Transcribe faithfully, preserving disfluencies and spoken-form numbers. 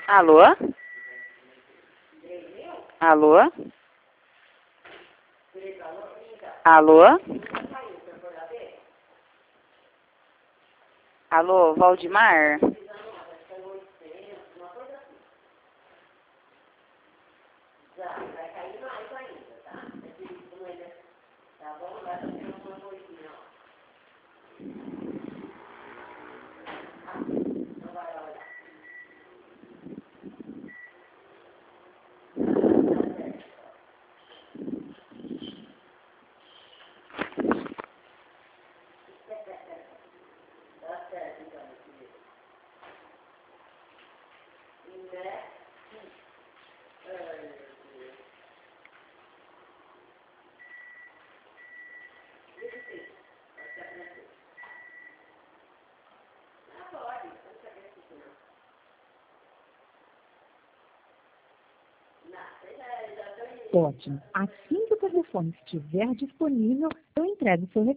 Alô? Alô? Alô? Alô, Valdemar? Ótimo. Assim que o telefone estiver disponível, eu entrego o seu recado.